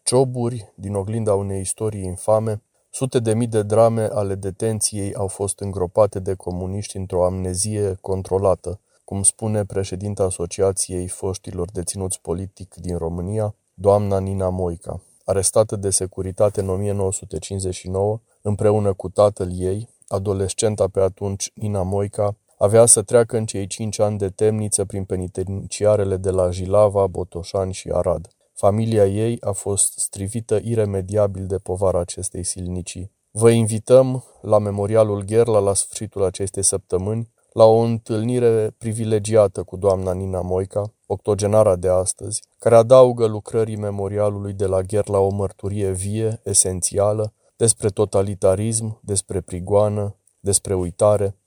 cioburi din oglinda unei istorii infame, sute de mii de drame ale detenției au fost îngropate de comuniști într-o amnezie controlată, cum spune președinta Asociației Foștilor Deținuți Politic din România, doamna Nina Moica, arestată de securitate în 1959, împreună cu tatăl ei. Adolescenta pe atunci, Nina Moica, avea să treacă în cei 5 ani de temniță prin penitenciarele de la Jilava, Botoșani și Arad. Familia ei a fost strivită iremediabil de povara acestei silnicii. Vă invităm la Memorialul Gherla la sfârșitul acestei săptămâni, la o întâlnire privilegiată cu doamna Nina Moica, octogenara de astăzi, care adaugă lucrării memorialului de la Gherla o mărturie vie, esențială, despre totalitarism, despre prigoană, despre uitare,